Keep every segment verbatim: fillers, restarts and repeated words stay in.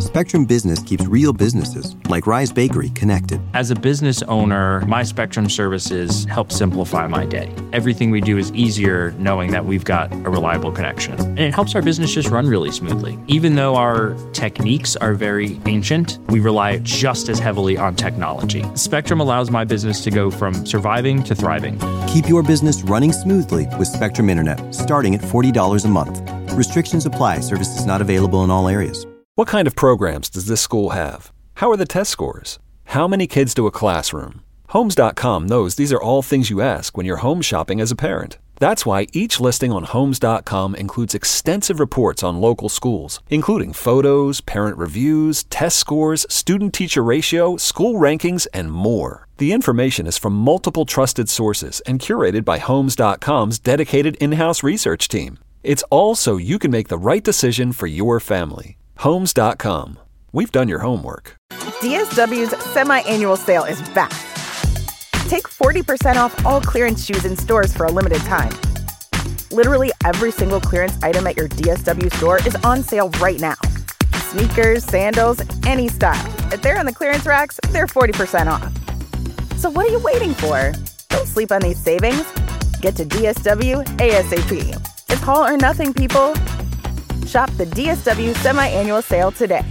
Spectrum Business keeps real businesses, like Rise Bakery, connected. As a business owner, my Spectrum services help simplify my day. Everything we do is easier knowing that we've got a reliable connection. And it helps our business just run really smoothly. Even though our techniques are very ancient, we rely just as heavily on technology. Spectrum allows my business to go from surviving to thriving. Keep your business running smoothly with Spectrum Internet, starting at forty dollars a month. Restrictions apply. Services not available in all areas. What kind of programs does this school have? How are the test scores? How many kids do a classroom? Homes dot com knows these are all things you ask when you're home shopping as a parent. That's why each listing on Homes dot com includes extensive reports on local schools, including photos, parent reviews, test scores, student-teacher ratio, school rankings, and more. The information is from multiple trusted sources and curated by Homes dot com's dedicated in-house research team. It's all so you can make the right decision for your family. Homes dot com. We've done your homework. D S W's semi-annual sale is back. Take forty percent off all clearance shoes in stores for a limited time. Literally every single clearance item at your D S W store is on sale right now. Sneakers, sandals, any style. If they're on the clearance racks, they're forty percent off. So what are you waiting for? Don't sleep on these savings. Get to D S W ASAP. It's all or nothing, people. Shop the D S W semi-annual sale today.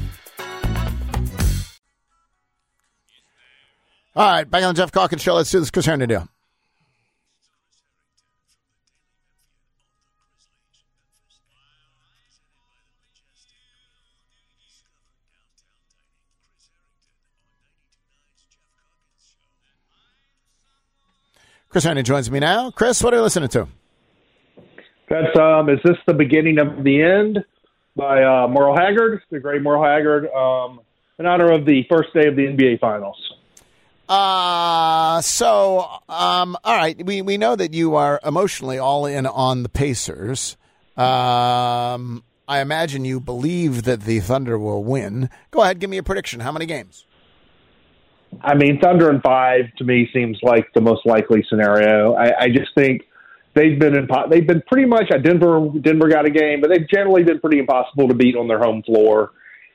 All right, back on the Jeff Calkins Show. Let's do this. Chris Herndon. Chris Herndon joins me now. Chris, what are you listening to? That's um, is this the beginning of the end by uh, Merle Haggard, the great Merle Haggard, um, in honor of the first day of the N B A Finals. Uh, so, um, all right, we, we know that you are emotionally all in on the Pacers. Um, I imagine you believe that the Thunder will win. Go ahead, give me a prediction. How many games? I mean, Thunder in five to me seems like the most likely scenario. I, I just think they've been impo- they've been pretty much at Denver. Denver got a game, but they've generally been pretty impossible to beat on their home floor.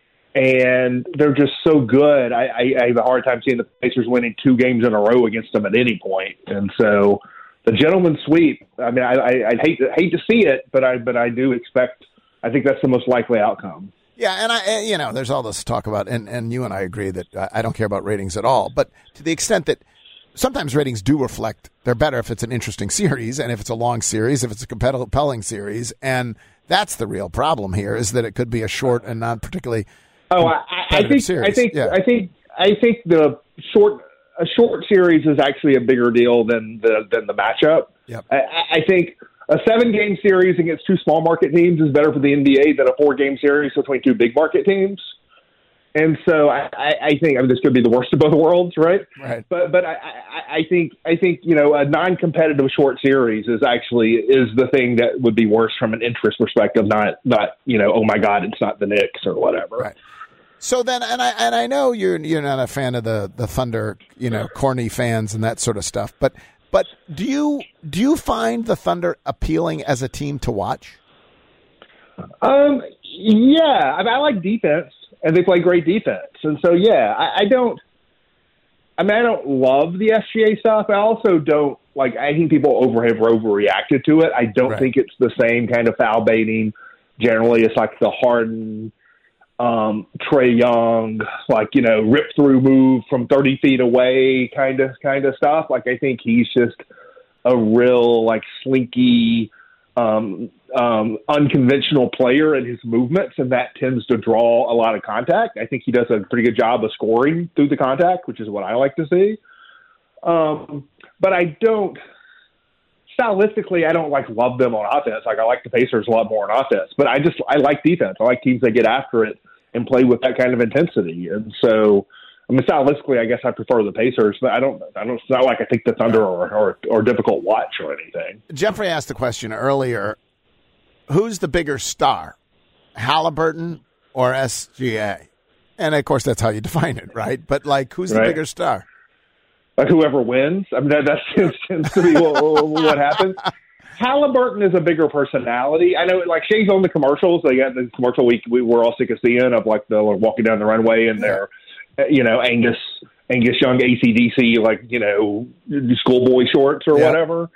And they're just so good. I, I, I have a hard time seeing the Pacers winning two games in a row against them at any point. And so the gentleman's sweep, I mean, I, I, I'd hate to, hate to see it, but I but I do expect, I think that's the most likely outcome. Yeah, and, I, you know, there's all this talk about, and, and you and I agree that I don't care about ratings at all. But to the extent that sometimes ratings do reflect, they're better if it's an interesting series, and if it's a long series, if it's a compelling series. And that's the real problem here, is that it could be a short and not particularly Oh, I, I think series. I think yeah. I think I think the short a short series is actually a bigger deal than the than the matchup. Yep. I, I think a seven game series against two small market teams is better for the N B A than a four game series between two big market teams. And so I, I, I think I mean this could be the worst of both worlds, right? Right. But but I, I, I think I think you know a non competitive short series is actually is the thing that would be worse from an interest perspective. Not not you know oh my God, it's not the Knicks or whatever. Right. So then, and I and I know you're you're not a fan of the, the Thunder, you know, corny fans and that sort of stuff. But but do you do you find the Thunder appealing as a team to watch? Um. Yeah, I mean, I like defense, and they play great defense, and so yeah, I, I don't. I mean, I don't love the S G A stuff. I also don't like. I think people over have overreacted to it. I don't Right. think it's the same kind of foul baiting. Generally, it's like the Harden. Um, Trae Young, like, you know, rip through move from thirty feet away kind of, kind of stuff. Like, I think he's just a real, like, slinky, um, um, unconventional player in his movements, and that tends to draw a lot of contact. I think he does a pretty good job of scoring through the contact, which is what I like to see. Um, but I don't, stylistically, I don't like love them on offense. Like, I like the Pacers a lot more on offense, but I just, I like defense. I like teams that get after it and play with that kind of intensity. And so, I mean, stylistically, I guess I prefer the Pacers, but I don't, I don't, it's not like I think the Thunder or, or, or difficult watch or anything. Jeffrey asked the question earlier, who's the bigger star, Halliburton or S G A? And of course, that's how you define it, right? But like, who's the Right. bigger star? Like whoever wins. I mean, that, that tends to be what, what happens. Halliburton is a bigger personality. I know, like, Shea's on the commercials. They got the commercial week we were all sick of seeing of, like, they're walking down the runway in their, you know, Angus Angus Young A C D C, like, you know, schoolboy shorts or yeah. whatever.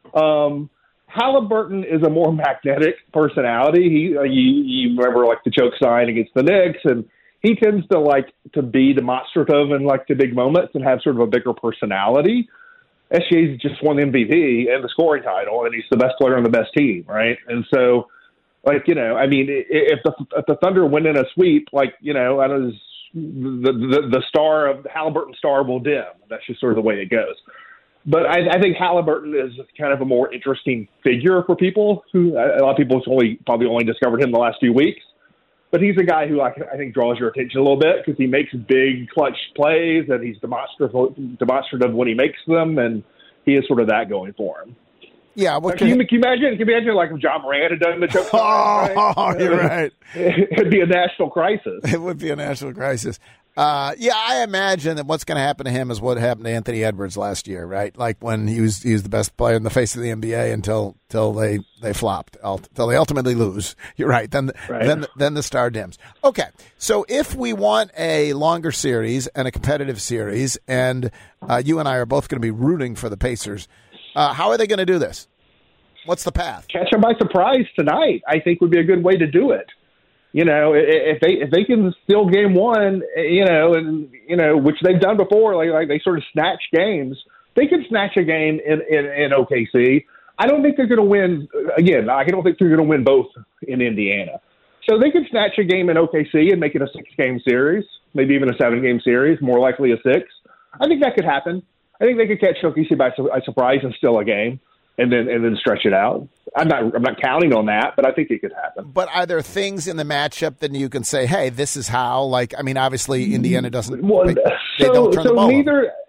Um, Halliburton is a more magnetic personality. He, uh, you, you remember, like, the choke sign against the Knicks, and he tends to like to be demonstrative in, like, the big moments and have sort of a bigger personality. S G A's just won the M V P and the scoring title, and he's the best player on the best team, right? And so, like, you know, I mean, if the if the Thunder win in a sweep, like, you know, I was, the, the the star of the Halliburton star will dim. That's just sort of the way it goes. But I, I think Halliburton is kind of a more interesting figure for people who a lot of people have only probably only discovered him the last few weeks. But he's a guy who I, I think draws your attention a little bit because he makes big clutch plays and he's demonstrative, demonstrative when he makes them, and he is sort of that going for him. Yeah, what can, you, can you imagine? Can you imagine like if John Morant had done the choke? Oh, right? You're right. It'd be a national crisis. It would be a national crisis. Uh, yeah, I imagine that what's going to happen to him is what happened to Anthony Edwards last year, right? Like when he was he was the best player in the face of the N B A until until they they flopped, until they ultimately lose. You're right. Then right. then then the star dims. Okay, so if we want a longer series and a competitive series, and uh, you and I are both going to be rooting for the Pacers, uh, how are they going to do this? What's the path? Catch them by surprise tonight, I think, would be a good way to do it. You know, if they if they can steal game one, you know, and you know, which they've done before, like, like they sort of snatch games. They can snatch a game in, in, in O K C. I don't think they're going to win again. I don't think they're going to win both in Indiana. So they can snatch a game in O K C and make it a six-game series, maybe even a seven-game series. More likely a six. I think that could happen. I think they could catch O K C by surprise and steal a game, and then and then stretch it out. I'm not I'm not counting on that, but I think it could happen. But are there things in the matchup that you can say, hey, this is how? Like, I mean, obviously Indiana doesn't. Well, they, they so, don't turn so the ball neither over.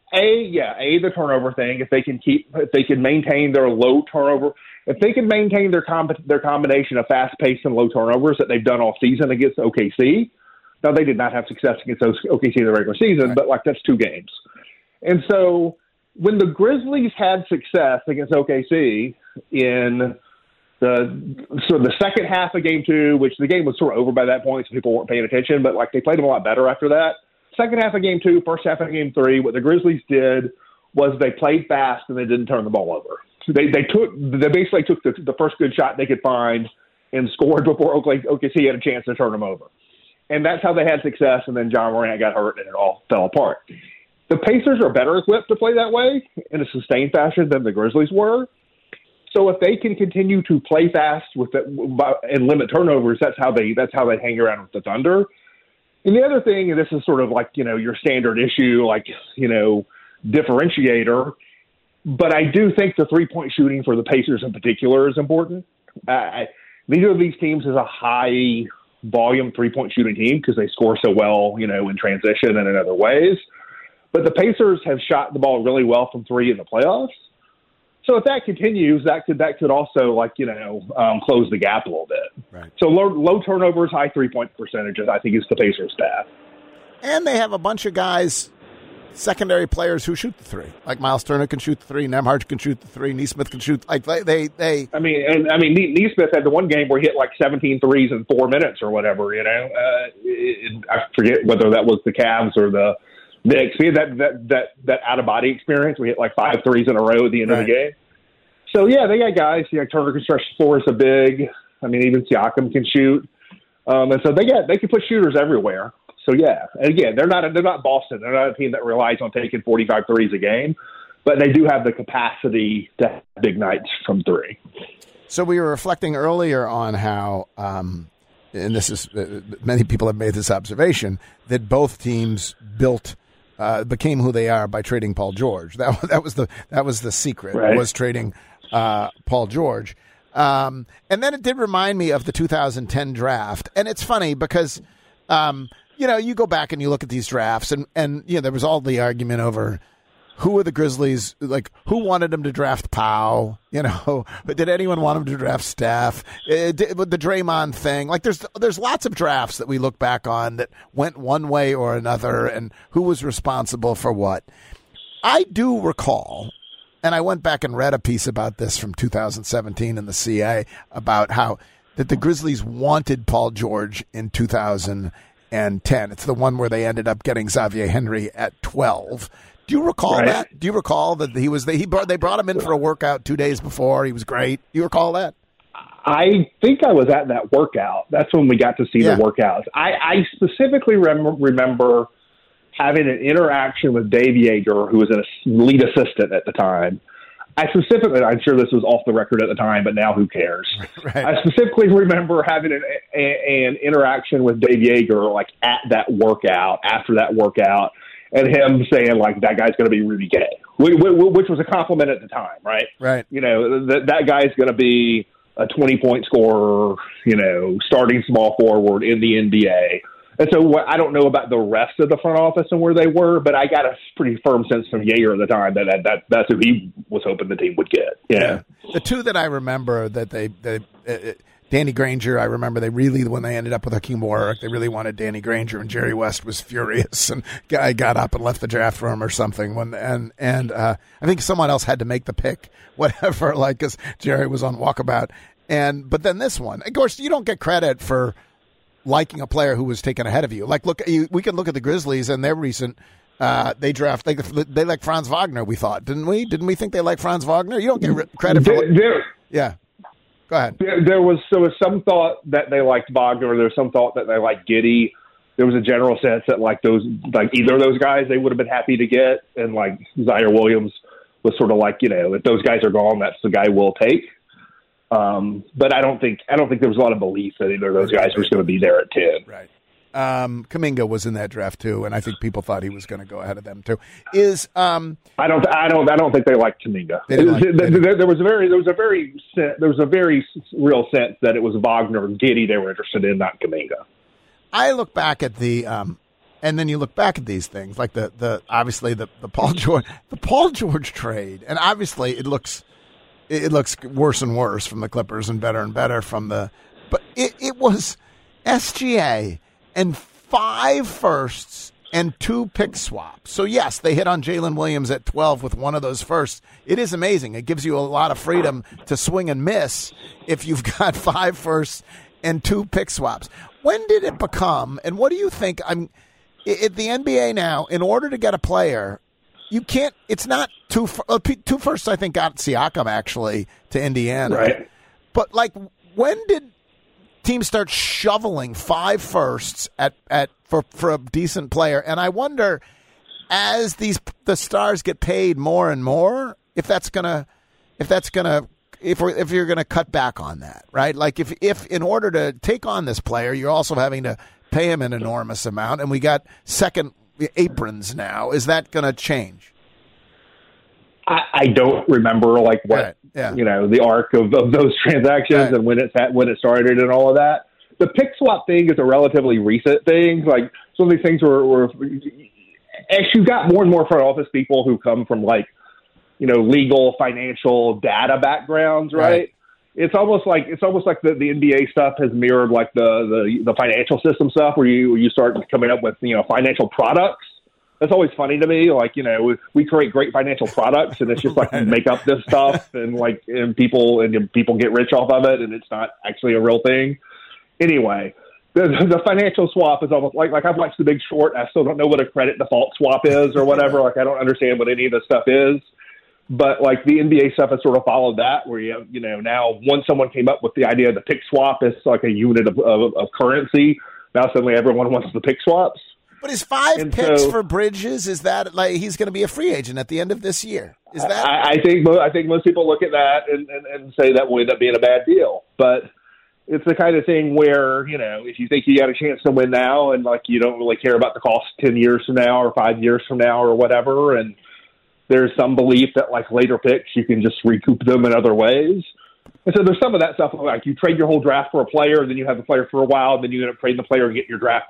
a yeah a the turnover thing. If they can keep, if they can maintain their low turnover, if they can maintain their comp, their combination of fast pace and low turnovers that they've done all season against O K C. Now they did not have success against O K C in the regular season, right. But like that's two games, and so. When the Grizzlies had success against O K C in the so the second half of game two, which the game was sort of over by that point, so people weren't paying attention, but like they played them a lot better after that. Second half of game two, first half of game three, what the Grizzlies did was they played fast and they didn't turn the ball over. So they they took they basically took the, the first good shot they could find and scored before O K C had a chance to turn them over. And that's how they had success, and then John Morant got hurt and it all fell apart. The Pacers are better equipped to play that way in a sustained fashion than the Grizzlies were. So if they can continue to play fast with the, and limit turnovers, that's how they that's how they hang around with the Thunder. And the other thing, and this is sort of like, you know, your standard issue, like, you know, differentiator, but I do think the three-point shooting for the Pacers in particular is important. Uh, neither of these teams is a high volume three-point shooting team because they score so well, you know, in transition and in other ways. But the Pacers have shot the ball really well from three in the playoffs. So if that continues, that could that could also, like, you know, um, close the gap a little bit. Right. So low, low turnovers, high three-point percentages, I think, is the Pacers' staff. And they have a bunch of guys, secondary players who shoot the three. Like Miles Turner can shoot the three, Nembhard can shoot the three, Nesmith can shoot. Like they, they, they I mean, and I mean, Nesmith had the one game where he hit like seventeen threes in four minutes or whatever. You know, uh, it, I forget whether that was the Cavs or the. Knicks. We had that, that, that, that out-of-body experience. We hit like five threes in a row at the end right. of the game. So, yeah, they got guys. You know, Turner can stretch the floor is a big. I mean, even Siakam can shoot. Um, and so they got they can put shooters everywhere. So, yeah. And, again, they're not they're not Boston. They're not a team that relies on taking forty-five threes a game. But they do have the capacity to have big nights from three. So we were reflecting earlier on how um, – and this is uh, many people have made this observation, that both teams built – Uh, became who they are by trading Paul George. That that was the that was the secret, right. was trading uh, Paul George. Um, and then it did remind me of the two thousand ten draft. And it's funny because, um, you know, you go back and you look at these drafts, and, and you know, there was all the argument over who were the Grizzlies, like who wanted them to draft Powell, you know, but did anyone want them to draft Steph? Uh, did, with the Draymond thing, like there's there's lots of drafts that we look back on that went one way or another, and who was responsible for what. I do recall And I went back and read a piece about this from two thousand seventeen in the C A about how that the Grizzlies wanted Paul George in two thousand ten. It's the one where they ended up getting Xavier Henry at twelve. Do you recall right. that? Do you recall that he was the, he brought, they brought him in for a workout two days before? He was great. Do you recall that? I think I was at that workout. That's when we got to see yeah. the workouts. I, I specifically rem- remember having an interaction with Dave Yeager, who was an lead assistant at the time. I specifically, I'm sure this was off the record at the time, but now who cares? Right. I specifically remember having an, a, an interaction with Dave Yeager, like at that workout, after that workout, and him saying, like, that guy's going to be really gay, which was a compliment at the time, right? Right. You know, that, that guy's going to be a twenty-point scorer, you know, starting small forward in the N B A. And so what, I don't know about the rest of the front office and where they were, but I got a pretty firm sense from Yeager at the time that, that, that that's who he was hoping the team would get. Yeah. yeah. The two that I remember that they, they uh, Danny Granger, I remember they really, when they ended up with Hakeem Warwick, they really wanted Danny Granger, and Jerry West was furious, and guy got up and left the draft room or something. When and and uh, I think someone else had to make the pick, whatever, like, because Jerry was on walkabout. And but then this one, of course, you don't get credit for liking a player who was taken ahead of you. Like, look, you, we can look at the Grizzlies and their recent. Uh, they draft they they like Franz Wagner. We thought, didn't we? Didn't we think they like Franz Wagner? You don't get credit for. There, there, yeah. Go ahead. There, there was there was some thought that they liked Wagner. There was some thought that they liked Giddey. There was a general sense that like those, like either of those guys, they would have been happy to get. And like Zaire Williams was sort of like, you know, if those guys are gone, that's the guy we'll take. Um, but I don't think I don't think there was a lot of belief that either of those guys was going to be there at ten. Right. Um, Kuminga was in that draft too, and I think people thought he was going to go ahead of them too. Is um, I don't I don't I don't think they liked Kuminga. They like, there, there, there, there was a very there was a very there was a very real sense that it was Wagner and Giddey they were interested in, not Kuminga. I look back at the um, and then you look back at these things like the the obviously the the Paul George the Paul George trade, and obviously it looks it looks worse and worse from the Clippers and better and better from the, but it, it was S G A. And five firsts and two pick swaps. So, yes, they hit on Jalen Williams at twelve with one of those firsts. It is amazing. It gives you a lot of freedom to swing and miss if you've got five firsts and two pick swaps. When did it become, and what do you think, I'm at the N B A now, in order to get a player, you can't, it's not two, two firsts, I think, got Siakam, actually, to Indiana. Right. But, like, when did teams start shoveling five firsts at, at for, for a decent player? And I wonder, as these the stars get paid more and more, if that's gonna if that's gonna if we're, if you're gonna cut back on that, right? Like if if in order to take on this player, you're also having to pay him an enormous amount, and we got second aprons now. Is that gonna change? I, I don't remember like what right. yeah. you know the arc of, of those transactions right. and when it when it started and all of that. The pick swap thing is a relatively recent thing. Like some of these things were, were as you got more and more front office people who come from like you know legal, financial, data backgrounds, right? right. It's almost like it's almost like the, the N B A stuff has mirrored like the, the the financial system stuff, where you you start coming up with you know financial products. That's always funny to me. Like, you know, we, we create great financial products and it's just like make up this stuff and like, and people, and people get rich off of it. And it's not actually a real thing. Anyway, the, the financial swap is almost like, like I've watched The Big Short. And I still don't know what a credit default swap is or whatever. Like, I don't understand what any of this stuff is, but like the N B A stuff has sort of followed that where you have, you know, now once someone came up with the idea of the pick swap is like a unit of, of, of currency. Now suddenly everyone wants the pick swaps. But is five and picks so, for Bridges, is that like he's going to be a free agent at the end of this year? Is that? I, I think I think most people look at that and, and, and say that will end up being a bad deal. But it's the kind of thing where, you know, if you think you got a chance to win now and like you don't really care about the cost ten years from now or five years from now or whatever, and there's some belief that like later picks you can just recoup them in other ways. And so there's some of that stuff like you trade your whole draft for a player, then you have the player for a while, then you end up trading the player and get your draft back.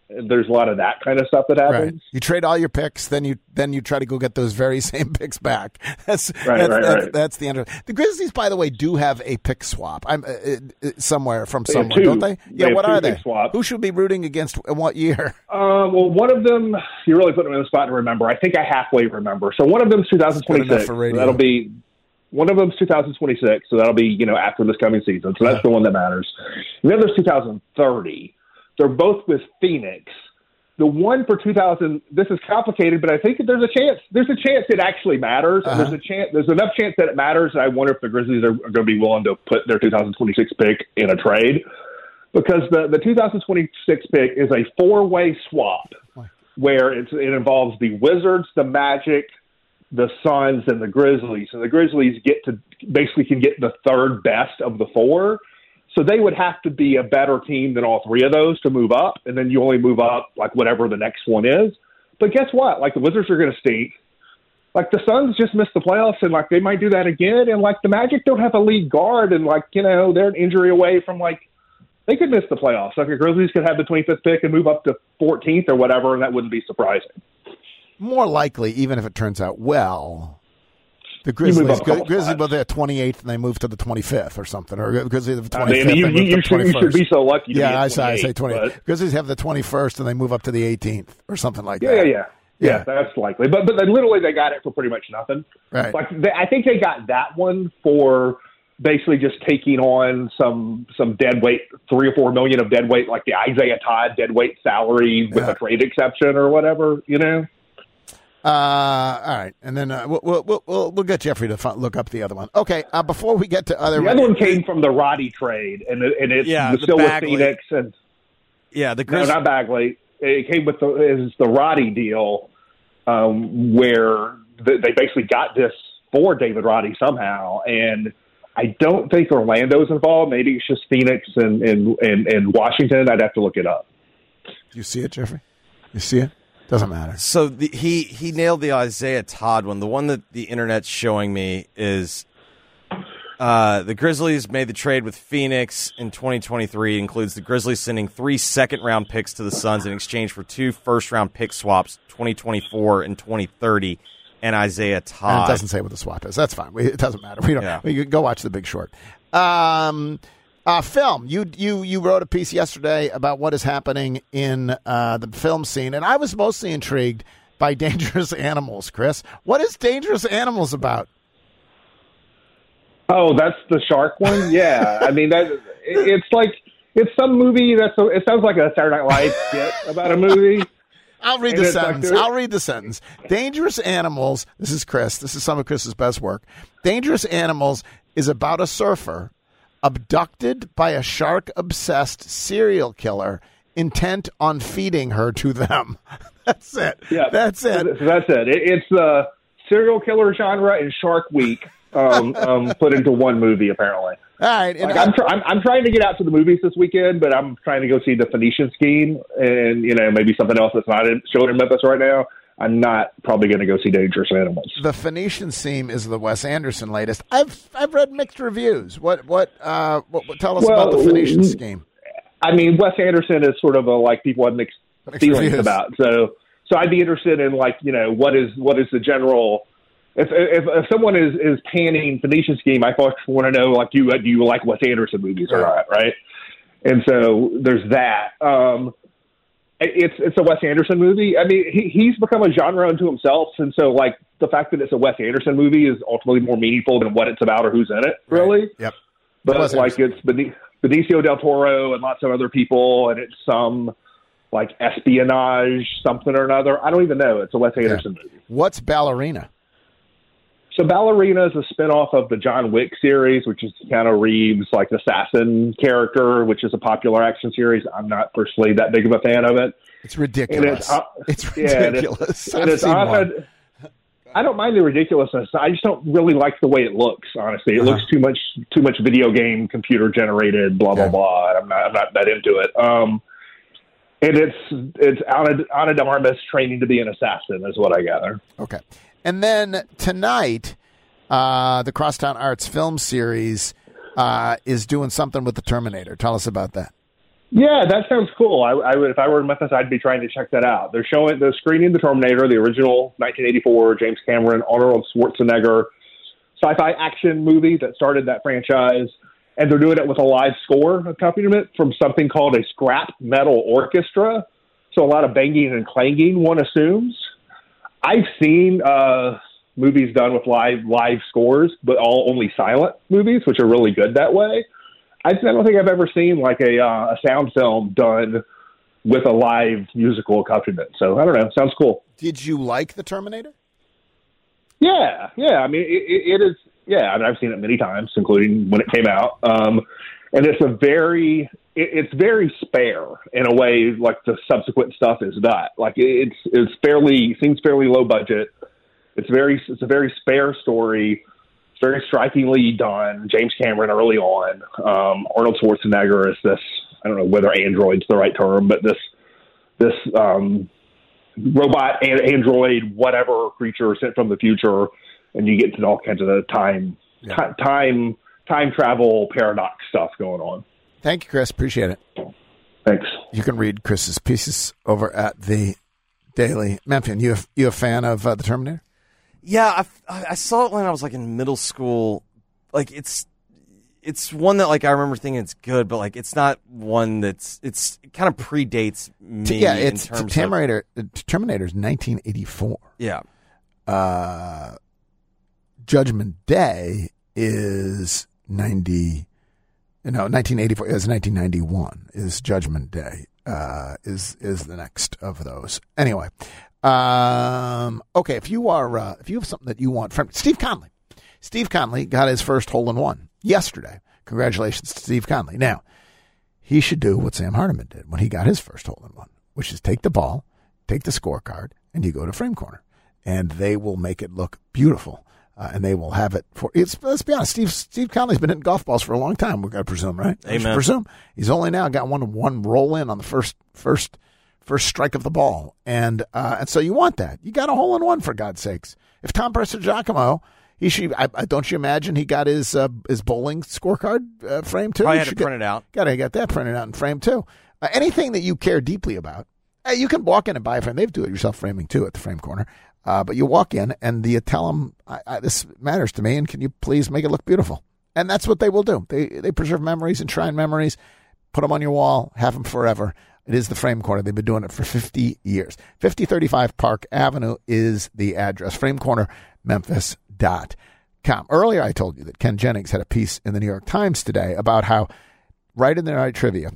there's a lot of that kind of stuff that happens. Right. You trade all your picks, then you then you try to go get those very same picks back. That's right, that's, right, that's, right. that's the end of it. The Grizzlies, by the way, do have a pick swap. I'm uh, uh, somewhere from They have somewhere, two. don't they? They Yeah, have what two are pick they? swaps. Who should be rooting against in what year? Uh, well, one of them, you're really putting me in the spot to remember. I think I halfway remember. So one of them's two thousand twenty-six. for radio. So that'll be one of them's two thousand twenty-six. So that'll be you know after this coming season. So that's the one that matters. And the other's two thousand thirty. They're both with Phoenix. The one for two thousand, this is complicated, but I think there's a chance. There's a chance it actually matters. Uh-huh. There's a chance. There's enough chance that it matters. And I wonder if the Grizzlies are, are going to be willing to put their two thousand twenty-six pick in a trade, because the the two thousand twenty-six pick is a four-way swap where it's, it involves the Wizards, the Magic, the Suns, and the Grizzlies. And the Grizzlies get to basically can get the third best of the four. So they would have to be a better team than all three of those to move up, and then you only move up like whatever the next one is. But guess what? Like the Wizards are going to stink. Like the Suns just missed the playoffs, and like they might do that again. And like the Magic don't have a lead guard, and like you know they're an injury away from like they could miss the playoffs. Like the Grizzlies could have the twenty-fifth pick and move up to fourteenth or whatever, and that wouldn't be surprising. More likely, even if it turns out well. The move Grizzlies, up a couple Grizzlies, spots. well, they're twenty-eighth and they move to the twenty-fifth or something, or Grizzlies have the I twenty-fifth. mean, you, they you, move you, to should, you should be so lucky to yeah, be at I say, I say twenty-eight, twenty. but- Grizzlies have the twenty-first and they move up to the eighteenth or something like Yeah, that. yeah, yeah, Yeah. yeah. That's likely. But but they, literally, they got it for pretty much nothing. Right. Like they, I think they got that one for basically just taking on some some dead weight, three or four million of dead weight, like the Isaiah Todd dead weight salary with Yeah. a trade exception or whatever. You know. Uh, all right, and then uh, we'll, we'll we'll we'll get Jeffrey to fi- look up the other one. Okay, uh, before we get to other, The other one came from the Roddy trade, and it, and it's Yeah, the the still with Bagley. Phoenix and Yeah, the no, Grizzlies. not Bagley. It came with the is the Roddy deal, um, where th- they basically got this for David Roddy somehow, and I don't think Orlando's involved. Maybe it's just Phoenix and and, and, and Washington. I'd have to look it up. you see it, Jeffrey? You see it? Doesn't matter. So the, he he nailed the Isaiah Todd one. The one that the internet's showing me is uh, the Grizzlies made the trade with Phoenix in twenty twenty-three. It includes the Grizzlies sending three second-round picks to the Suns in exchange for two first-round pick swaps, twenty twenty-four and twenty thirty, and Isaiah And Todd. it doesn't say what the swap is. That's fine. We, it doesn't matter. We don't. Yeah. We can go watch The Big Short. Um, uh, film. You you you wrote a piece yesterday about what is happening in uh, the film scene, and I was mostly intrigued by Dangerous Animals. Chris, what is Dangerous Animals about? Oh, that's the shark one. Yeah, I mean that. it- It's like it's some movie that's. A, it sounds like a Saturday Night Live skit about a movie. I'll read And the it's like sentence. there- I'll read the sentence. Dangerous Animals. This is Chris. This is some of Chris's best work. Dangerous Animals is about a surfer abducted by a shark-obsessed serial killer intent on feeding her to them. That's it. Yeah, That's it. So that's it. it it's the serial killer genre and Shark Week um, um, put into one movie, apparently. All right. And Like, I- I'm, tr- I'm I'm trying to get out to the movies this weekend, but I'm trying to go see the Phoenician Scheme and you know maybe something else that's not in, showing in Memphis right now. I'm not probably going to go see Dangerous Animals. the Phoenician Scheme is the Wes Anderson latest. I've I've read mixed reviews. What what uh what, what tell us Well, about the Phoenician Scheme? I mean, Wes Anderson is sort of a like people have mixed, Mixed feelings reviews. about. So, so I'd be interested in like you know what is what is the general. If if, if someone is, is panning Phoenician Scheme, I first want to know like do you do you like Wes Anderson movies or not, right? And so there's that. Um, it- it's it's a Wes Anderson movie. I mean, he, he's become a genre unto himself, and so like the fact that it's a Wes Anderson movie is ultimately more meaningful than what it's about or who's in it, really. Yep. But Wes like it's Beni- Benicio del Toro and lots of other people, and it's some like espionage something or another. I don't even know. It's a Wes Anderson movie. What's Ballerina? So Ballerina is a spinoff of the John Wick series, which is Keanu Reeves' like assassin character, which is a popular action series. I'm not personally that big of a fan of it. It's ridiculous. And it's, uh, it's yeah, and it's- ridiculous. and I've it's seen odd- one. I don't mind the ridiculousness. I just don't really like the way it looks. Honestly, it Uh-huh. looks too much, too much video game, computer generated, blah blah Yeah. blah. And I'm not, I'm not that into it. Um, and it's it's Ana, Ana de Armas training to be an assassin, is what I gather. Okay. And then tonight, uh, the Crosstown Arts film series uh, is doing something with the Terminator. Tell us about that. Yeah, that sounds cool. I, I would, if I were in Memphis, I'd be trying to check that out. They're showing, they're screening The Terminator, the original nineteen eighty-four James Cameron, Arnold Schwarzenegger sci-fi action movie that started that franchise, and they're doing it with a live score accompaniment from something called a scrap metal orchestra. So a lot of banging and clanging, one assumes. I've seen uh, movies done with live live scores, but all only silent movies, which are really good that way. I don't think I've ever seen like a, uh, a sound film done with a live musical accompaniment. So I don't know. Sounds cool. Did you like The Terminator? Yeah, yeah. I mean, it, it is. Yeah, I mean, I've seen it many times, including when it came out. Um, and it's a very, it, it's very spare in a way, like the subsequent stuff is not. Like it's it's fairly seems fairly low budget. It's very it's a very spare story. It's very strikingly done. James Cameron early on. Um, Arnold Schwarzenegger is this. I don't know whether android's the right term, but this this. Um, robot and android, whatever creature sent from the future, and you get to all kinds of the time, yeah. t- time, time travel paradox stuff going on. Thank you, Chris. Appreciate it. Thanks. You can read Chris's pieces over at the Daily Memphian. You a, you a fan of uh, The Terminator? Yeah, I, I saw it when I was like in middle school. Like it's. It's one that, like, I remember thinking it's good, but, like, it's not one that's, it's, it kind of predates me. Yeah, it's in terms Terminator, of, Terminator's nineteen eighty-four. Yeah. Uh, Judgment Day is ninety, no, nineteen eighty-four, is nineteen ninety-one, is Judgment Day, uh, is, is the next of those. Anyway, um, okay, if you are, uh, if you have something that you want from Steve Conley, Steve Conley got his first hole-in-one yesterday. Congratulations to Steve Conley. Now, he should do what Sam Hardiman did when he got his first hole-in-one, which is take the ball, take the scorecard, and you go to Frame Corner. And they will make it look beautiful. Uh, and they will have it for, it's, let's be honest, Steve Steve Conley's been hitting golf balls for a long time, we've got to presume, right? Amen. Presume. He's only now got one one roll in on the first first first strike of the ball. And uh, and so you want that. You got a hole-in-one, for God's sakes. If Tom Prestigiacomo, He should. I, I, don't you imagine he got his uh, his bowling scorecard uh, framed too? Probably had to print it out. Got to get that printed out and framed too. Uh, anything that you care deeply about, uh, you can walk in and buy a frame. They have do-it-yourself framing too at the Frame Corner. Uh, but you walk in and you tell them, I, I, "This matters to me, and can you please make it look beautiful?" And that's what they will do. They they preserve memories, enshrine memories, put them on your wall, have them forever. It is the Frame Corner. They've been doing it for fifty years. fifty thirty-five Park Avenue is the address. Frame Corner, Memphis dot com. Earlier, I told you that Ken Jennings had a piece in the New York Times today about how, right in the night trivia,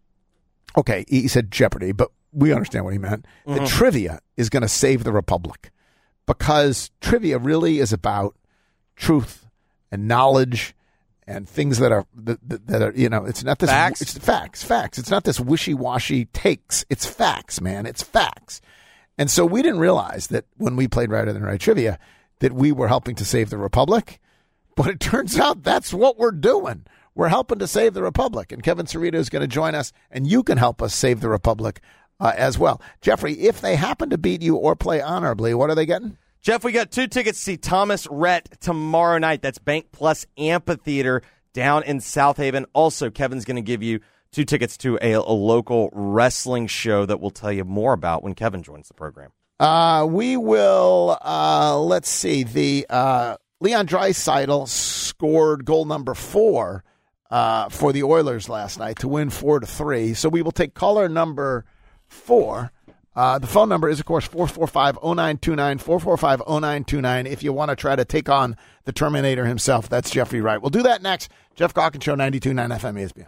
okay, he said Jeopardy, but we understand what he meant. Mm-hmm. The trivia is going to save the Republic, because trivia really is about truth and knowledge and things that are that, that are, you know, it's not this facts. It's facts, facts. It's not this wishy-washy takes. It's facts, man. It's facts. And so we didn't realize that when we played Right in the Right Trivia that we were helping to save the Republic, but it turns out that's what we're doing. We're helping to save the Republic, and Kevin Cerrito is going to join us, and you can help us save the Republic uh, as well. Jeffrey, if they happen to beat you or play honorably, what are they getting? Jeff, we got two tickets to see Thomas Rhett tomorrow night. That's Bank Plus Amphitheater down in South Haven. Also, Kevin's going to give you two tickets to a, a local wrestling show that we'll tell you more about when Kevin joins the program. Uh, we will, uh, let's see, the uh, Leon Draisaitl scored goal number four uh, for the Oilers last night to win four to three. So we will take caller number four. Uh, the phone number is, of course, four four five, oh nine two nine, four four five, oh nine two nine. If you want to try to take on the Terminator himself, that's Jeffrey Wright. We'll do that next. Jeff Calkins Show, ninety-two point nine F M E S P N.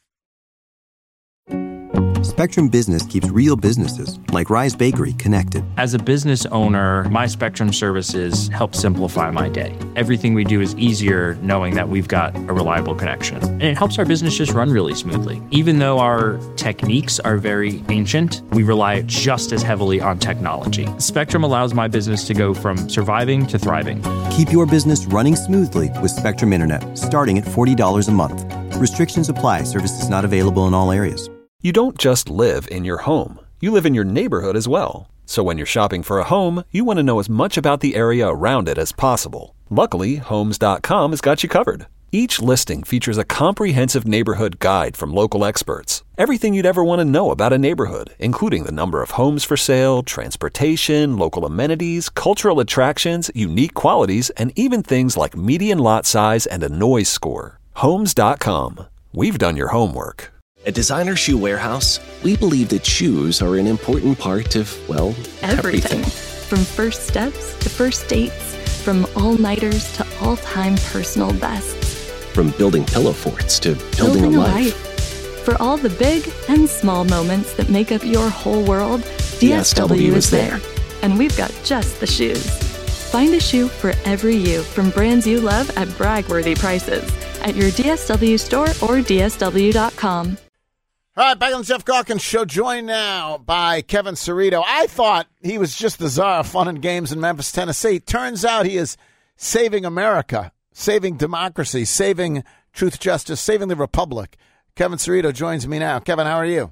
Spectrum Business keeps real businesses, like Rise Bakery, connected. As a business owner, my Spectrum services help simplify my day. Everything we do is easier knowing that we've got a reliable connection. And it helps our business just run really smoothly. Even though our techniques are very ancient, we rely just as heavily on technology. Spectrum allows my business to go from surviving to thriving. Keep your business running smoothly with Spectrum Internet, starting at forty dollars a month. Restrictions apply. Services not available in all areas. You don't just live in your home. You live in your neighborhood as well. So when you're shopping for a home, you want to know as much about the area around it as possible. Luckily, Homes dot com has got you covered. Each listing features a comprehensive neighborhood guide from local experts. Everything you'd ever want to know about a neighborhood, including the number of homes for sale, transportation, local amenities, cultural attractions, unique qualities, and even things like median lot size and a noise score. Homes dot com. We've done your homework. At Designer Shoe Warehouse, we believe that shoes are an important part of, well, everything. everything. From first steps to first dates, from all-nighters to all-time personal bests. From building pillow forts to building, building a a life. life. For all the big and small moments that make up your whole world, D S W is there. And we've got just the shoes. Find a shoe for every you from brands you love at brag-worthy prices at your D S W store or D S W dot com. All right, back on the Jeff Calkins Show, joined now by Kevin Cerrito. I thought he was just the czar of fun and games in Memphis, Tennessee. Turns out he is saving America, saving democracy, saving truth, justice, saving the republic. Kevin Cerrito joins me now. Kevin, how are you?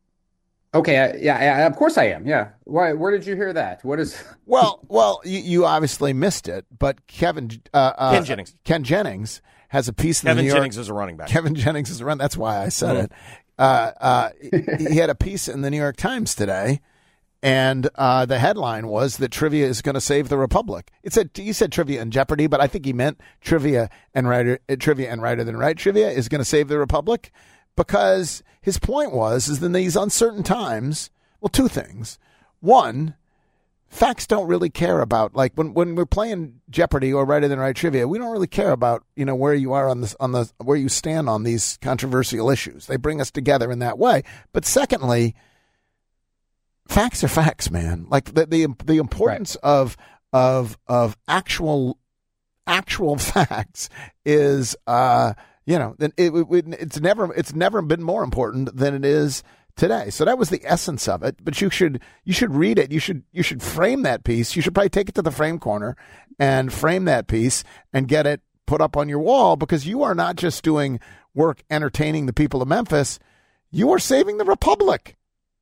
Okay, uh, yeah, yeah, of course I am. Yeah, why? Where did you hear that? What is? Well, well, you, you obviously missed it, but Kevin uh, uh, Ken Jennings. Ken Jennings has a piece in Kevin the New York. Jennings is a running back. Kevin Jennings is a run. That's why I said mm-hmm. it. Uh, uh, he had a piece in the New York Times today, and uh, the headline was that trivia is going to save the republic. It said he said trivia in jeopardy, but I think he meant trivia and writer, uh, trivia and writer than right. Trivia is going to save the republic. Because his point was, is in these uncertain times, well, two things. One, facts don't really care about, like when, when we're playing Jeopardy or Writer Than Right Trivia, we don't really care about, you know, where you are on this, on the, where you stand on these controversial issues. They bring us together in that way. But secondly, facts are facts, man. Like the, the, the importance right. of, of, of actual, actual facts is, uh, You know, then it, it, it's never it's never been more important than it is today. So that was the essence of it. But you should you should read it. You should you should frame that piece. You should probably take it to the frame corner and frame that piece and get it put up on your wall, because you are not just doing work entertaining the people of Memphis. You are saving the republic.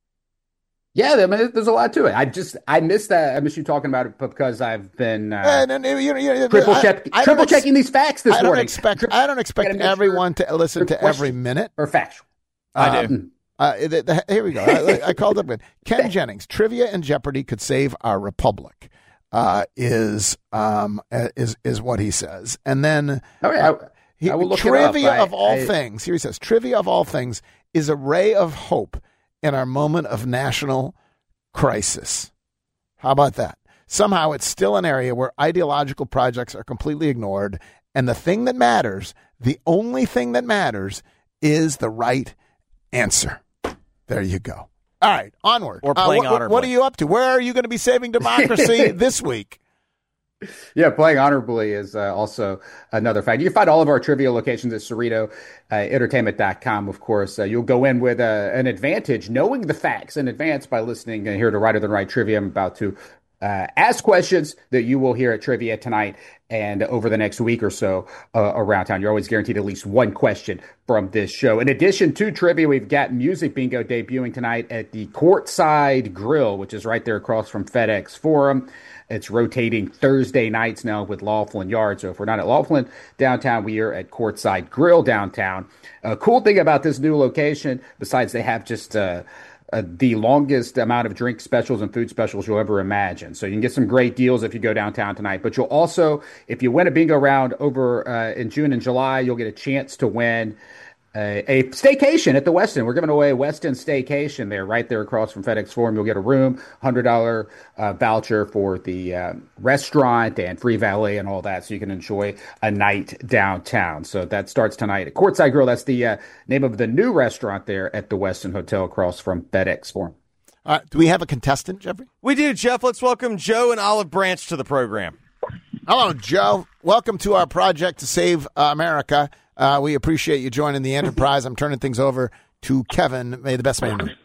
Yeah, I mean, there's a lot to it. I just I missed that. I miss you talking about it because I've been uh, and, and, you know, you know, triple, I, check, I triple ex- checking these facts this I don't morning. Expect, I don't expect everyone sure to listen to every minute. Or factual. Um, I do. Uh, the, the, here we go. I, I called up with Ken Jennings. Trivia and Jeopardy could save our republic. Uh, is um is is what he says, and then oh yeah, uh, he, I will look trivia it up. of all I, things. Here he says, trivia of all things is a ray of hope in our moment of national crisis. How about that? Somehow it's still an area where ideological projects are completely ignored, and the thing that matters, the only thing that matters, is the right answer. There you go. All right, onward. Or playing uh, what, honorably. What are you up to? Where are you going to be saving democracy this week? Yeah, playing honorably is uh, also another fact. You can find all of our trivia locations at Cerrito uh, Entertainment dot com, of course. Uh, you'll go in with uh, an advantage, knowing the facts in advance by listening here to Writer Than Right Trivia. I'm about to uh, ask questions that you will hear at Trivia tonight and over the next week or so uh, around town. You're always guaranteed at least one question from this show. In addition to trivia, we've got Music Bingo debuting tonight at the Courtside Grill, which is right there across from FedEx Forum. It's rotating Thursday nights now with Laughlin Yard. So if we're not at Laughlin downtown, we are at Courtside Grill downtown. A cool thing about this new location, besides they have just uh, uh, the longest amount of drink specials and food specials you'll ever imagine. So you can get some great deals if you go downtown tonight. But you'll also, if you win a bingo round over uh, in June and July, you'll get a chance to win Uh, a staycation at the Westin. We're giving away a Westin staycation there, right there across from FedEx Forum. You'll get a room, one hundred dollars uh, voucher for the uh, restaurant and free valet and all that, so you can enjoy a night downtown. So that starts tonight at Courtside Grill. That's the uh, name of the new restaurant there at the Westin Hotel across from FedEx Forum. All right, do we have a contestant, Jeffrey? We do, Jeff. Let's welcome Joe and Olive Branch to the program. Hello, Joe. Welcome to our project to save uh, America. Uh, we appreciate you joining the enterprise. I'm turning things over to Kevin. May the best man win.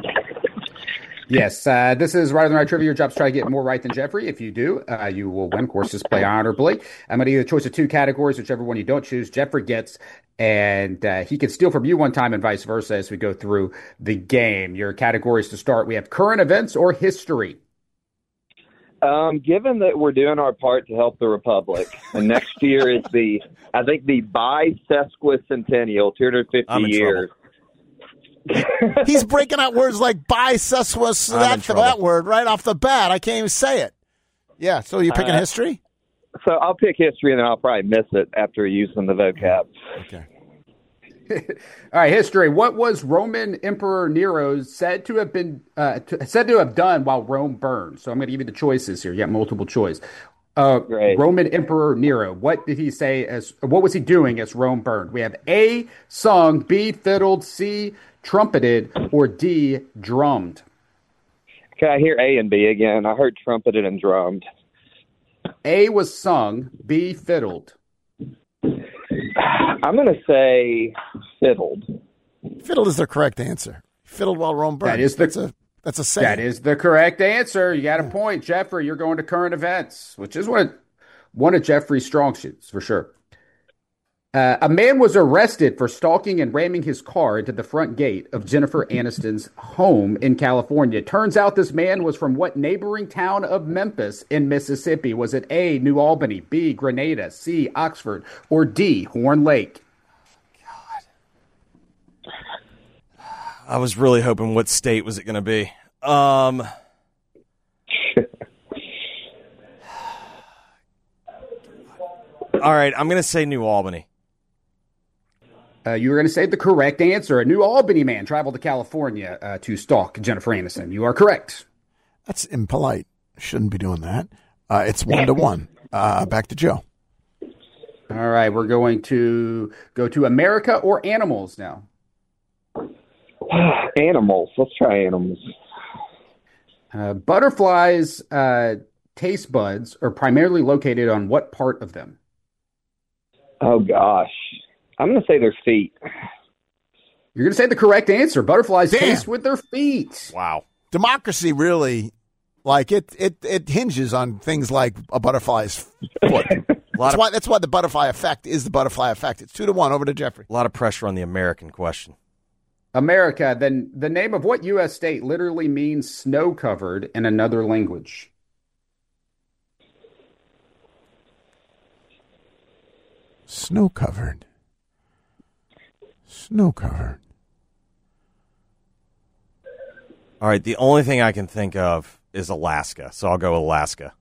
Yes, uh, this is Writer Than Right Trivia. Your job is to try to get more right than Jeffrey. If you do, uh, you will win. Of course, just play honorably. I'm going to give you a choice of two categories. Whichever one you don't choose, Jeffrey gets. And uh, he can steal from you one time and vice versa as we go through the game. Your categories to start, we have current events or history. Um, given that we're doing our part to help the Republic, and next year is the, I think, the bi-sesquicentennial, two hundred fifty I'm in years. He's breaking out words like bisuswas, that, that word right off the bat. I can't even say it. Yeah, so you're picking Uh, history? So I'll pick history, and then I'll probably miss it after using the vocab. Okay. All right, history. What was Roman Emperor Nero said to have been uh, to, said to have done while Rome burned? So I'm going to give you the choices here. You got multiple choice. Uh, Roman Emperor Nero. What did he say as? What was he doing as Rome burned? We have A, sung, B, fiddled, C, trumpeted, or D, drummed. Can I hear A and B again? I heard trumpeted and drummed. A was sung, B, fiddled. I'm going to say fiddled. Fiddled is the correct answer. Fiddled while Rome burned. That is the, that's a that's a saying. That is the correct answer. You got a point, Jeffrey. You're going to current events, which is one one of Jeffrey's strong suits for sure. Uh, a man was arrested for stalking and ramming his car into the front gate of Jennifer Aniston's home in California. Turns out this man was from what neighboring town of Memphis in Mississippi? Was it A, New Albany, B, Grenada, C, Oxford, or D, Horn Lake? I was really hoping what state was it going to be. Um, all right, I'm going to say New Albany. Uh, you were going to say the correct answer. A New Albany man traveled to California uh, to stalk Jennifer Aniston. You are correct. That's impolite. Shouldn't be doing that. Uh, it's one to one. Uh, back to Joe. All right, we're going to go to America or animals now. Animals. Let's try animals. Uh, butterflies' uh, taste buds are primarily located on what part of them? Oh, gosh. I'm going to say their feet. You're going to say the correct answer. Butterflies Damn. taste with their feet. Wow. Democracy really, like, it it, it hinges on things like a butterfly's foot. that's, of, why, that's why the butterfly effect is the butterfly effect. It's two to one. Over to Jeffrey. A lot of pressure on the American question. America, then the name of what U S state literally means snow-covered in another language? Snow-covered. Snow-covered. All right, the only thing I can think of is Alaska, so I'll go Alaska.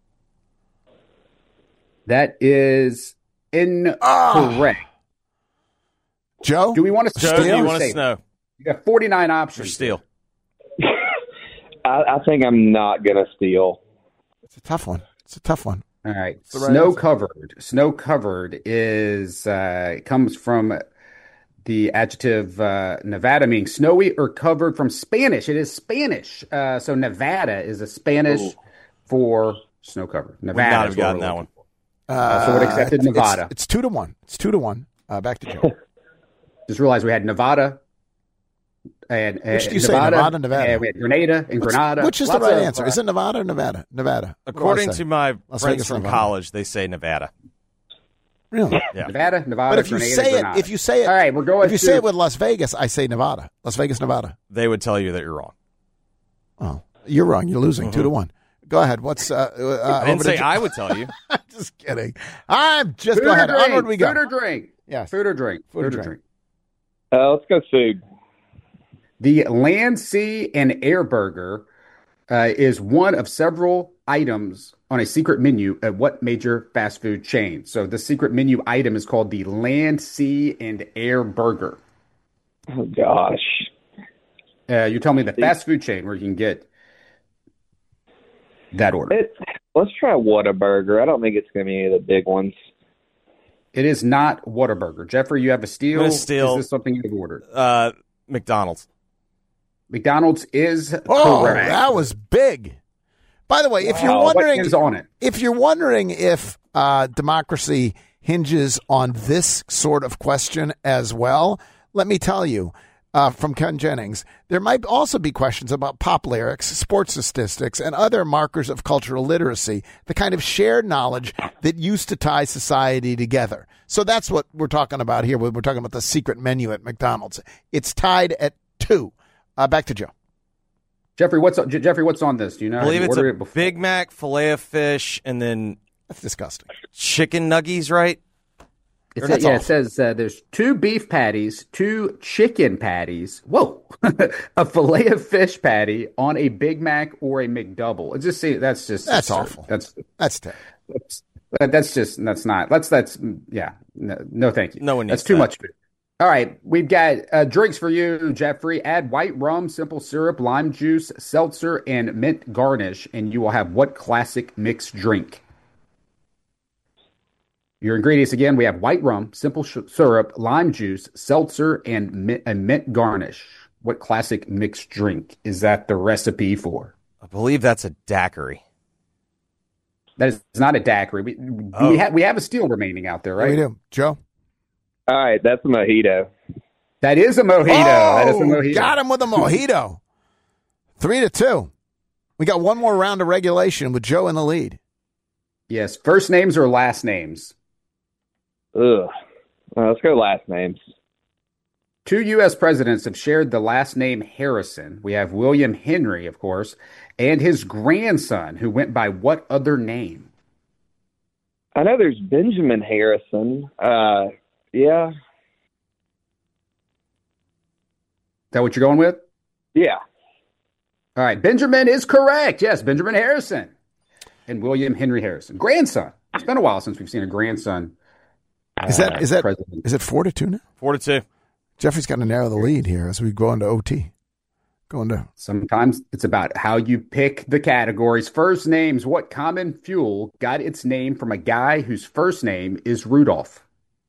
That is incorrect. Oh. Joe? Do we want to Joe, steal? do you or want to save? snow? You got forty-nine options. Or steal. I, I think I'm not going to steal. It's a tough one. It's a tough one. All right. It's the right Snow answer. covered. Snow covered is uh, comes from the adjective uh, Nevada, meaning snowy or covered, from Spanish. It is Spanish. Uh, so Nevada is a Spanish Ooh. for snow covered. Would Nevada. not is have what gotten we're that looking one. for. Uh, so it accepted it's, Nevada. It's, it's two to one. It's two to one. Uh, back to Joe. Just realized we had Nevada. And, Which do uh, you say, Nevada, Nevada, Nevada? and we had Grenada and Which- Granada. Which is the Lots right of, answer? uh, Is it Nevada or Nevada? Nevada. What do I According say? to my Las friends Vegas, from Nevada. college, they say Nevada. Really? Yeah. Nevada, Nevada, But if you Grenada, say it, Granada. if you say it, All right, we're going if you to, say it with Las Vegas, I say Nevada. Las Vegas, Nevada. They would tell you that you're wrong. Oh, you're wrong. You're losing Mm-hmm. two to one. Go ahead. What's uh, uh I didn't over to say Jo- I would tell you. I'm just kidding. I'm just food go or ahead. drink, Onward we go. Food or drink? Yes. Food or drink? Food or drink. Uh, let's go food. The land, sea, and air burger uh, is one of several items on a secret menu at what major fast food chain? So the secret menu item is called the land, sea, and air burger. Oh, gosh. Uh, you tell me the fast food chain where you can get that order. It, let's try Whataburger. I don't think it's going to be any of the big ones. It is not Whataburger. Jeffrey, you have a steal. I'm gonna steal- Is this something you've ordered? Uh, McDonald's. McDonald's is Oh, correct. that was big. By the way, if you're Wow. What wondering is on it? if you're wondering if uh, democracy hinges on this sort of question as well, let me tell you, uh, from Ken Jennings, there might also be questions about pop lyrics, sports statistics, and other markers of cultural literacy, the kind of shared knowledge that used to tie society together. So that's what we're talking about here. We're talking about the secret menu at McDonald's. It's tied at two. Uh, back to Joe. Jeffrey, what's on, Jeffrey? What's on this? Do you know? I believe Have you it's a ordered it before? Big Mac, filet of fish, and then That's disgusting. chicken nuggies, right? It says, yeah, it says uh, there's two beef patties, two chicken patties. Whoa, a fillet of fish patty on a Big Mac or a McDouble. It just see that's just that's absurd. awful. That's that's terrible. That's, that's just that's not. That's that's yeah. No, no thank you. No one needs That's too that. much food. All right, we've got uh, drinks for you, Jeffrey. Add white rum, simple syrup, lime juice, seltzer, and mint garnish, and you will have what classic mixed drink? Your ingredients again, we have white rum, simple sh- syrup, lime juice, seltzer, and mint, a mint garnish. What classic mixed drink is that the recipe for? I believe that's a daiquiri. That is not a daiquiri. We, Oh. we, ha- we have a still remaining out there, right? We do. Joe? All right, that's a mojito. That is a mojito. Oh, that is a mojito. Got him with a mojito. Three to two. We got one more round of regulation with Joe in the lead. Yes, first names or last names? Ugh. Well, let's go last names. Two U S presidents have shared the last name Harrison. We have William Henry, of course, and his grandson, who went by what other name? I know there's Benjamin Harrison. Uh, yeah. Is that what you're going with? Yeah. All right. Benjamin is correct. Yes, Benjamin Harrison and William Henry Harrison. Grandson. It's been a while since we've seen a grandson. Is that uh, is that president. is it four to two now? Four to two. Jeffrey's got to narrow the lead here as we go into O T. Going to Sometimes it's about how you pick the categories. First names. What common fuel got its name from a guy whose first name is Rudolph?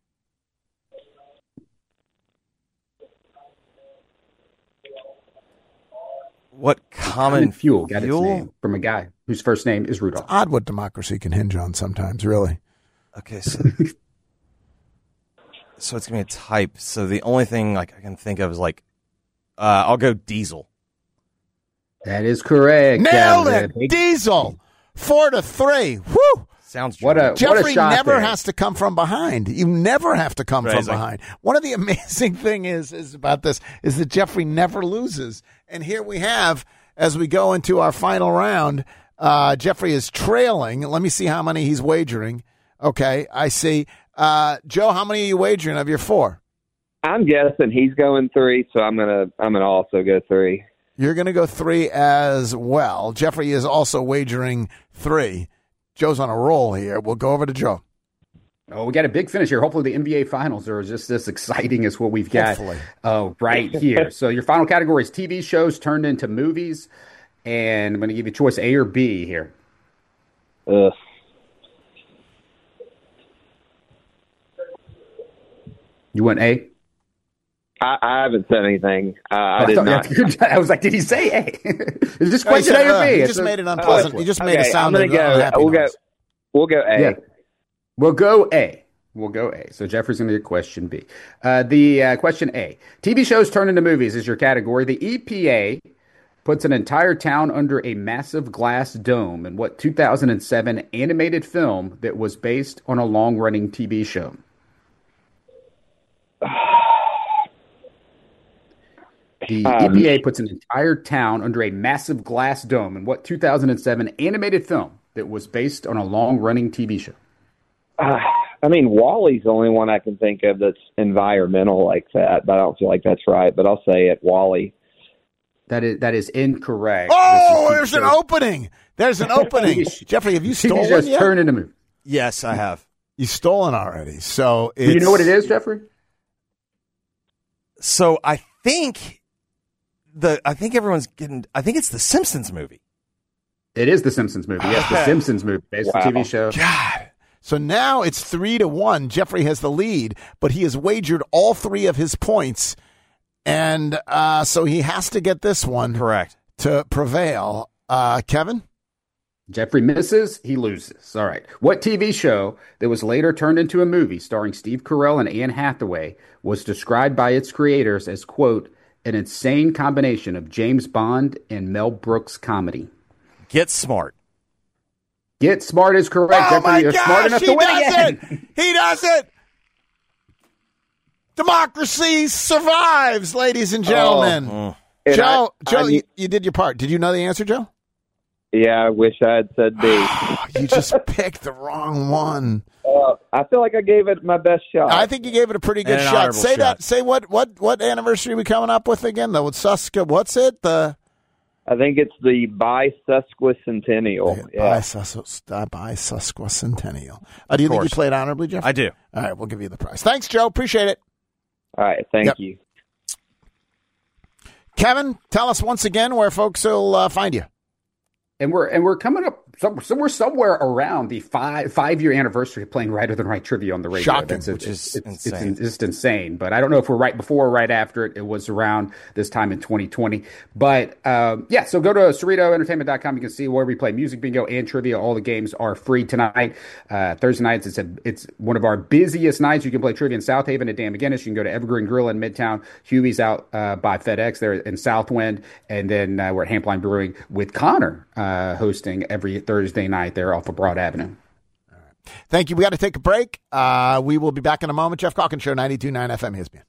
What common, fuel got fuel? its name from a guy whose first name is Rudolph? odd what democracy can hinge on sometimes, really. Okay, so so it's gonna be a type. So the only thing like I can think of is like, uh, I'll go diesel. That is correct. Nailed Uh, it. big- Diesel. Four to three. Woo! Sounds What a Jeffrey what a shot never there. has to come from behind. You never have to come Amazing. from behind. One of the amazing thing is is about this is that Jeffrey never loses. And here we have, as we go into our final round, uh, Jeffrey is trailing. Let me see how many he's wagering. Okay, I see. Uh, Joe, how many are you wagering of your four? I'm guessing he's going three, so I'm gonna I'm gonna also go three. You're going to go three as well. Jeffrey is also wagering three. Joe's on a roll here. We'll go over to Joe. Oh, we got a big finish here. Hopefully the N B A Finals are just as exciting as what we've got Hopefully. uh, right here. So your final category is T V shows turned into movies. And I'm going to give you choice A or B here. Ugh. You want A? I, I haven't said anything. Uh, I Oh, did thought- not. I was like, did he say A? Is this No, he question said, A or uh, B? he It's just a- made it unpleasant. He just made Okay, it sound I'm gonna go. unhappy We'll go. noise. We'll go A. Yeah. We'll go A. We'll go A. So Jeffrey's going to get question B. Uh, the uh, question A. T V shows turned into movies is your category. The E P A puts an entire town under a massive glass dome in what two thousand seven animated film that was based on a long-running T V show? The Um, E P A puts an entire town under a massive glass dome in what two thousand seven animated film that was based on a long-running T V show? Uh, I mean, Wally's the only one I can think of that's environmental like that, but I don't feel like that's right. But I'll say it, Wally. That is that is incorrect. Oh, This there's is an opening. There's an opening. Jeffrey, have you T V stolen shows yet? turn into movies. Yes, I have. You've stolen already. So it's, Do you know what it is, Jeffrey? So I think the I think everyone's getting. I think it's the Simpsons movie. It is the Simpsons movie. Yes, the Simpsons movie, based on Wow. T V show. God. So now it's three to one. Jeffrey has the lead, but he has wagered all three of his points, and uh, so he has to get this one Correct. to prevail. Uh, Kevin, Jeffrey misses, he loses. All right. What T V show that was later turned into a movie starring Steve Carell and Anne Hathaway was described by its creators as, quote, an insane combination of James Bond and Mel Brooks comedy? Get Smart. Get Smart is correct. oh Jeffrey, my you're gosh, smart enough he to win does again. it! He does it! Democracy survives, ladies and gentlemen. Oh, And Joe, I- Joe, I- you, you did your part. Did you know the answer, Joe? Yeah, I wish I had said B. You just picked the wrong one. Uh, I feel like I gave it my best shot. I think you gave it a pretty good And an shot. honorable Say shot. that. Say what? What? What anniversary are we coming up with again? The Suska. What's it? The I think it's the Bi-Sesquicentennial. Yeah. Bisus- uh, Bisusquacentennial. Uh, do you think you course. played honorably, Jeff? I do. All right, we'll give you the prize. Thanks, Joe. Appreciate it. All right, thank Yep. you. Kevin, tell us once again where folks will uh, find you. And we're and we're coming up some, somewhere somewhere around the five five year anniversary of playing Writer Than Right trivia on the radio. Shocking, That's- which is it's, insane. It's just insane. But I don't know if we're right before or right after it. It was around this time in twenty twenty. But um, yeah, so go to Cerrito Entertainment dot com. You can see where we play music bingo and trivia. All the games are free tonight. Uh, Thursday nights, it's a, it's one of our busiest nights. You can play trivia in South Haven at Dan McGinnis. You can go to Evergreen Grill in Midtown. Huey's out uh, by FedEx there in Southwind. And then uh, we're at Hampline Brewing with Connor uh, hosting every Thursday night there off of Broad Avenue. Thank you. We got to take a break. Uh, we will be back in a moment. Jeff Calkins Show, ninety-two point nine F M E S P N.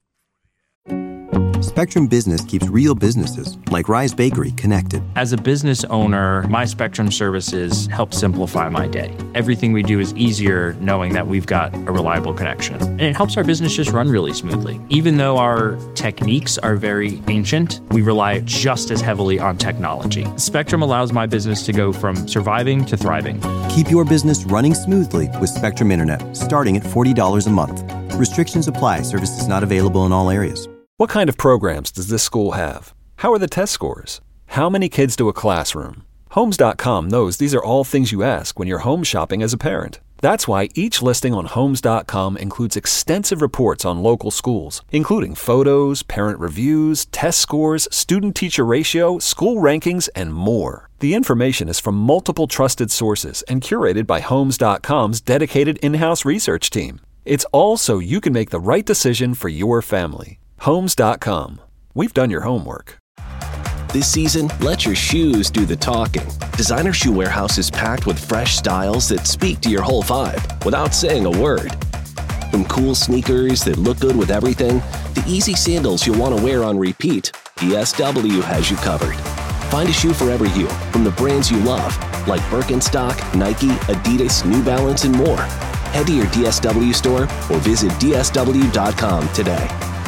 Spectrum Business keeps real businesses, like Rise Bakery, connected. As a business owner, my Spectrum services help simplify my day. Everything we do is easier knowing that we've got a reliable connection. And it helps our business just run really smoothly. Even though our techniques are very ancient, we rely just as heavily on technology. Spectrum allows my business to go from surviving to thriving. Keep your business running smoothly with Spectrum Internet, starting at forty dollars a month. Restrictions apply. Services not available in all areas. What kind of programs does this school have? How are the test scores? How many kids do a classroom? Homes dot com knows these are all things you ask when you're home shopping as a parent. That's why each listing on Homes dot com includes extensive reports on local schools, including photos, parent reviews, test scores, student-teacher ratio, school rankings, and more. The information is from multiple trusted sources and curated by Homes dot com's dedicated in-house research team. It's all so you can make the right decision for your family. Homes dot com. We've done your homework. This season, let your shoes do the talking. Designer Shoe Warehouse is packed with fresh styles that speak to your whole vibe without saying a word. From cool sneakers that look good with everything to easy sandals you'll want to wear on repeat, D S W has you covered. Find a shoe for every you from the brands you love, like Birkenstock, Nike, Adidas, New Balance, and more. Head to your D S W store or visit D S W dot com today.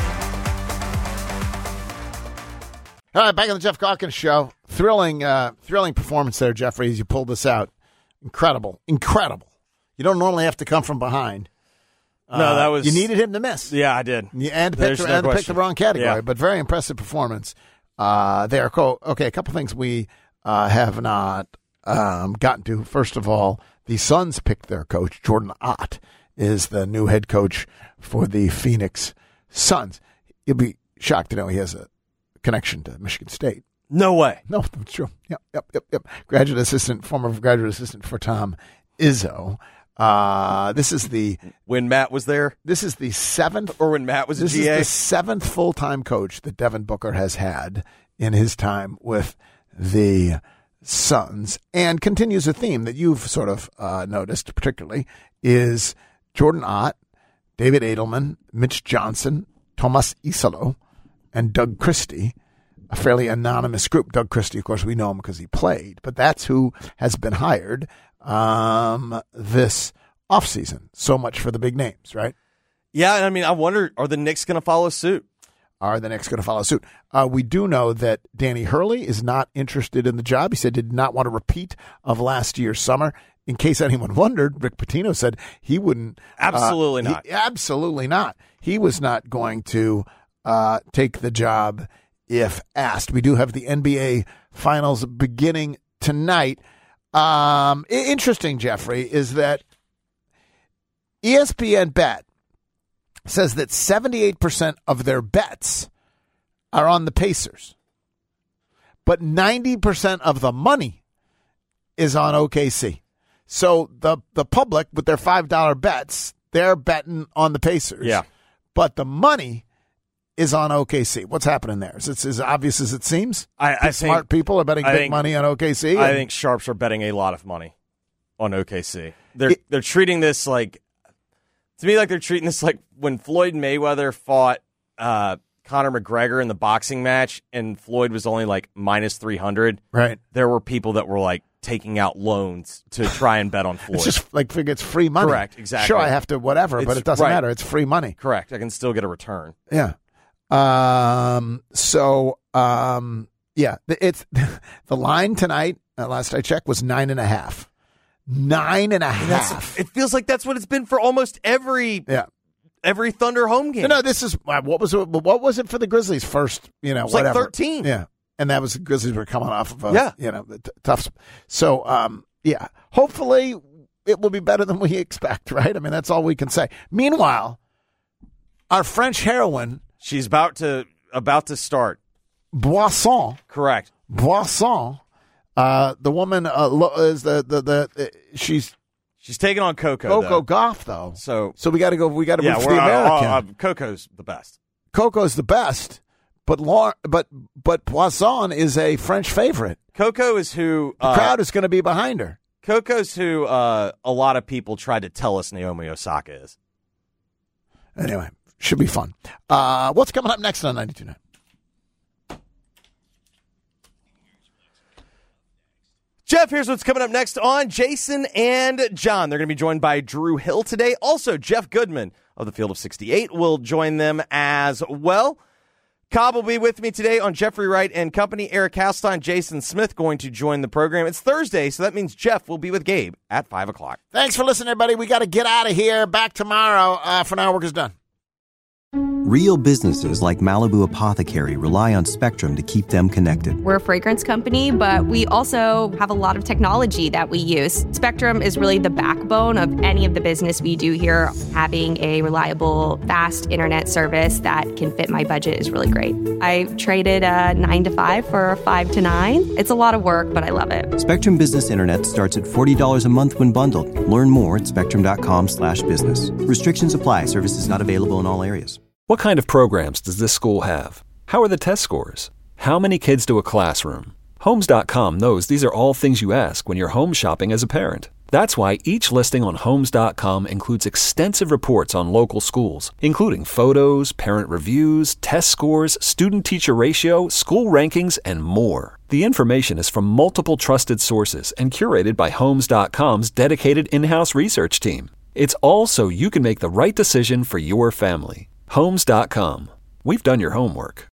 All right, back on the Jeff Calkins Show. Thrilling, uh, thrilling performance there, Jeffrey, as you pulled this out. Incredible, incredible. You don't normally have to come from behind. No, Uh, that was you needed him to miss. Yeah, I did. You, and There's picked, no and picked question. the wrong category, Yeah. but very impressive performance uh, there. Cool. Okay, a couple things we uh, have not um, gotten to. First of all, the Suns picked their coach. Jordan Ott is the new head coach for the Phoenix Suns. You'll be shocked to know he has a connection to Michigan State. No way. No, that's true. Yep, yep, yep, yep. Graduate assistant, former graduate assistant for Tom Izzo. Uh, this is the When Matt was there, this is the seventh or when Matt was a this G A. is the seventh full time coach that Devin Booker has had in his time with the Suns, and continues a theme that you've sort of uh, noticed, particularly is Jordan Ott, David Edelman, Mitch Johnson, Tomas Isalo, and Doug Christie, a fairly anonymous group. Doug Christie, of course, we know him because he played, but that's who has been hired um, this offseason. So much for the big names, right? Yeah, and I mean, I wonder, are the Knicks going to follow suit? Are the Knicks going to follow suit? Uh, we do know that Danny Hurley is not interested in the job. He said he did not want a repeat of last year's summer. In case anyone wondered, Rick Pitino said he wouldn't. Absolutely uh, not. He, absolutely not. He was not going to uh, take the job if asked. We do have the N B A Finals beginning tonight. Um, interesting, Jeffrey, is that E S P N Bet says that seventy-eight percent of their bets are on the Pacers, but ninety percent of the money is on O K C. So the, the public, with their five dollar bets, they're betting on the Pacers. Yeah. But the money is on O K C. What's happening there? Is it as obvious as it seems? I, I Smart think, people are betting I big think- money on O K C. I and- think sharps are betting a lot of money on O K C. They're It- they're treating this like, to me, like they're treating this like when Floyd Mayweather fought uh, Conor McGregor in the boxing match and Floyd was only like minus three hundred, right? There were people that were like taking out loans to try and bet on Floyd. It's just like figure it's free money. Correct, exactly. Sure, I have to whatever, It's- but it doesn't right. matter. It's free money. Correct. I can still get a return. Yeah. Um. So. Um. Yeah. the- It's the line tonight. Uh, last I checked was nine and a half. Nine and a half. It feels like that's what it's been for almost every Yeah. every Thunder home game. No, no, this is uh, what was it? What was it for the Grizzlies first? You know, It was like whatever. thirteen. Yeah, and that was the Grizzlies were coming off of a Yeah. you know the t- tough. So um, yeah, hopefully it will be better than we expect. Right? I mean, that's all we can say. Meanwhile, our French heroine, she's about to about to start. Boisson, Correct. Boisson, uh, the woman uh, lo- is the the the uh, she's She's taking on Coco. Coco though. Goff though. So So we got to go. We got to yeah, root for we're, the uh, American. uh, uh, Coco's the best. Coco's the best, but Laur- but but Poisson is a French favorite. Coco is who The uh, crowd is going to be behind her. Coco's who uh, a lot of people tried to tell us Naomi Osaka is. Anyway, should be fun. Uh, what's coming up next on ninety-two point nine? Jeff, here's what's coming up next on Jason and John. They're going to be joined by Drew Hill today. Also, Jeff Goodman of the Field of sixty-eight will join them as well. Cobb will be with me today on Jeffrey Wright and Company. Eric Halstein, Jason Smith going to join the program. It's Thursday, so that means Jeff will be with Gabe at five o'clock. Thanks for listening, everybody. We got to get out of here. Back tomorrow. Uh, for now, work is done. Real businesses like Malibu Apothecary rely on Spectrum to keep them connected. We're a fragrance company, but we also have a lot of technology that we use. Spectrum is really the backbone of any of the business we do here. Having a reliable, fast internet service that can fit my budget is really great. I traded a nine to five for a five to nine. It's a lot of work, but I love it. Spectrum Business Internet starts at forty dollars a month when bundled. Learn more at spectrum.com slash business. Restrictions apply. Services not available in all areas. What kind of programs does this school have? How are the test scores? How many kids do a classroom? Homes dot com knows these are all things you ask when you're home shopping as a parent. That's why each listing on Homes dot com includes extensive reports on local schools, including photos, parent reviews, test scores, student-teacher ratio, school rankings, and more. The information is from multiple trusted sources and curated by Homes dot com's dedicated in-house research team. It's all so you can make the right decision for your family. Homes dot com. We've done your homework.